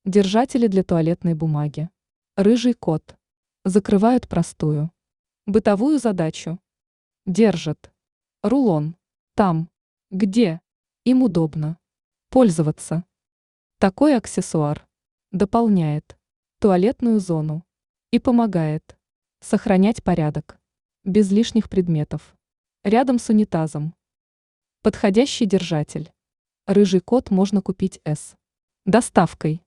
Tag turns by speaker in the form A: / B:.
A: Держатели для туалетной бумаги. Рыжий кот. Закрывают простую бытовую задачу. Держит рулон там, где им удобно пользоваться. Такой аксессуар дополняет туалетную зону и помогает сохранять порядок без лишних предметов. Рядом с унитазом. Подходящий держатель. Рыжий кот можно купить с доставкой.